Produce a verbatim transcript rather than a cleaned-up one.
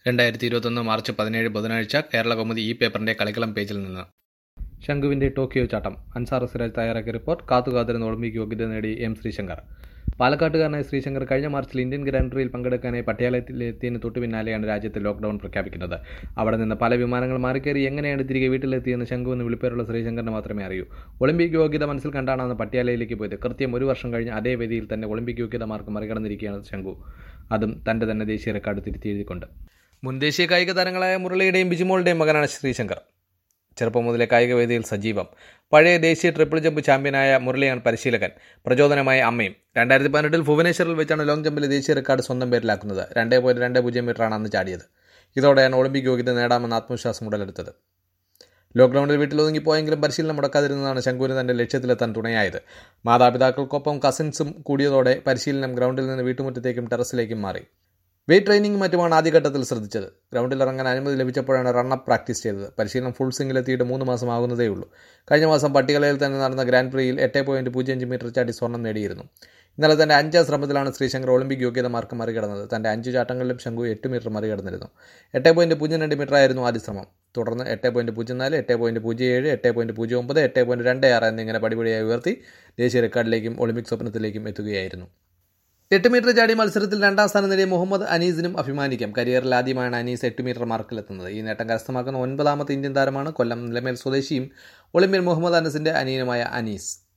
രണ്ടായിരത്തി ഇരുപത്തൊന്ന് മാർച്ച് പതിനേഴ് ബുധനാഴ്ച കേരളകൗമുദി ഈ പേപ്പറിന്റെ കളിക്കളം പേജിൽ നിന്ന്. ശംഖുവിന്റെ ടോക്കിയോ ചാട്ടം. അൻസാർ സിറാജ് തയ്യാറാക്കിയ റിപ്പോർട്ട്. കാത്തുകാത്തിരുന്ന ഒളിമ്പിക് യോഗ്യത നേടി എം ശ്രീശങ്കർ. പാലക്കാട്ടുകാരനായ ശ്രീശങ്കർ കഴിഞ്ഞ മാർച്ചിൽ ഇന്ത്യൻ ഗ്രാൻഡ് പ്രിയിൽ പങ്കെടുക്കാനായി പട്യാലയിലെത്തിയതിന് തൊട്ടു പിന്നാലെയാണ് രാജ്യത്ത് ലോക്ക്ഡൌൺ പ്രഖ്യാപിക്കുന്നത്. അവിടെ നിന്ന് പല വിമാനങ്ങൾ മാറിക്കയറി എങ്ങനെയാണ് തിരികെ വീട്ടിലെത്തിയെന്ന് ശംഖുവെന്ന് വിളിപ്പേരുള്ള ശ്രീശങ്കറിന് മാത്രമേ അറിയൂ. ഒളിമ്പിക് യോഗ്യത മനസ്സിൽ കണ്ടാണ് അന്ന് പട്യാലയിലേക്ക് പോയത്. കൃത്യം ഒരു വർഷം കഴിഞ്ഞ് അതേ വേദിയിൽ തന്നെ ഒളിമ്പിക് യോഗ്യത മാർക്ക് മറികടന്നിരിക്കുകയാണ് ശംഖു. അതും തന്റെ തന്നെ ദേശീയ റെക്കോർഡ് തിരുത്തി എഴുതിക്കൊണ്ട്. മുൻ ദേശീയ കായിക താരങ്ങളായ മുരളിയുടെയും ബിജിമോളുടെയും മകനാണ് ശ്രീശങ്കർ. ചെറുപ്പം മുതലേ കായിക വേദിയിൽ സജീവം. പഴയ ദേശീയ ട്രിപ്പിൾ ജമ്പ് ചാമ്പ്യനായ മുരളിയാണ് പരിശീലകൻ. പ്രചോദനമായ അമ്മയും. രണ്ടായിരത്തി പതിനെട്ടിൽ ഭുവനേശ്വറിൽ വെച്ചാണ് ലോങ് ജമ്പിലെ ദേശീയ റെക്കോർഡ് സ്വന്തം പേരിലാക്കുന്നത്. രണ്ടേ പോയിന്റ് രണ്ട് പൂജ്യം മീറ്ററാണ് അന്ന് ചാടിയത്. ഇതോടെയാണ് ഒളിമ്പിക് യോഗ്യത നേടാമെന്ന ആത്മവിശ്വാസം ഉടലെടുത്തത്. ലോക്ക്ഡൌണിൽ വീട്ടിലൊതുങ്ങിപ്പോയെങ്കിലും പരിശീലനം മുടക്കാതിരുന്നതാണ് ശംഖുവിന് തന്റെ ലക്ഷ്യത്തിലെത്താൻ തുണയായത്. മാതാപിതാക്കൾക്കൊപ്പം കസിൻസും കൂടിയതോടെ പരിശീലനം ഗ്രൗണ്ടിൽ നിന്ന് വീട്ടുമുറ്റത്തേക്കും ടെറസിലേക്കും മാറി. വെയ്റ്റ് ട്രെയിനിങ് മറ്റുമാണ് ആദ്യഘട്ടത്തിൽ ശ്രദ്ധിച്ചത്. ഗ്രൗണ്ടിൽ ഇറങ്ങാൻ അനുമതി ലഭിച്ചപ്പോഴാണ് റണ്ണപ്പ് പ്രാക്ടീസ് ചെയ്തത്. പരിശീലനം ഫുൾ സ്വിംഗിലെത്തിയിട്ട് മൂന്ന് മാസം ആകുന്നതേ ഉള്ളൂ. കഴിഞ്ഞ മാസം പട്ടികലയിൽ തന്നെ നടന്ന ഗ്രാൻഡ് പ്രിയിൽ എട്ട് പോയിന്റ് പൂജ്യം അഞ്ച് മീറ്റർ ചാടി സ്വർണ്ണം നേടിയിരുന്നു. ഇന്നലെ തന്റെ അഞ്ചാം ശ്രമത്തിലാണ് ശ്രീശങ്കർ ഒളിമ്പിക് യോഗ്യത മാർക്ക് മറികടന്നത്. തന്റെ അഞ്ച് ചാട്ടങ്ങളിലും ശംഖു എട്ട് മീറ്റർ മറികടന്നിരുന്നു. എട്ട് പോയിന്റ് പൂജ്യം രണ്ട് മീറ്റർ ആയിരുന്നു ആദ്യ ശ്രമം. തുടർന്ന് എട്ട് പോയിന്റ് പൂജ്യം നാല്, എട്ട് പോയിന്റ് പൂജ്യം ഏഴ്, എട്ട് പോയിന്റ് പൂജ്യം ഒമ്പത്, എട്ട് പോയിന്റ് രണ്ട് ആറ് എന്നിങ്ങനെ പടിപടിയായി ഉയർത്തി ദേശീയ റെക്കോർഡിലേക്കും ഒളിമ്പിക് സ്വപ്നത്തിലേക്കും എത്തുകയായിരുന്നു. എട്ട് മീറ്റർ ചാടി മത്സരത്തിൽ രണ്ടാം സ്ഥാനം നേടിയ മുഹമ്മദ് അനീസിനും അഭിമാനിക്കാം. കരിയറിൽ ആദ്യമായാണ് അനീസ് എട്ട് മീറ്റർ മാർക്കിലെത്തുന്നത്. ഈ നേട്ടം കരസ്ഥമാക്കുന്ന ഒൻപതാമത്തെ ഇന്ത്യൻ താരമാണ്. കൊല്ലം നിലമേൽ സ്വദേശിയും ഒളിമ്പ്യൻ മുഹമ്മദ് അനസിന്റെ അനിയനുമായ അനീസ്.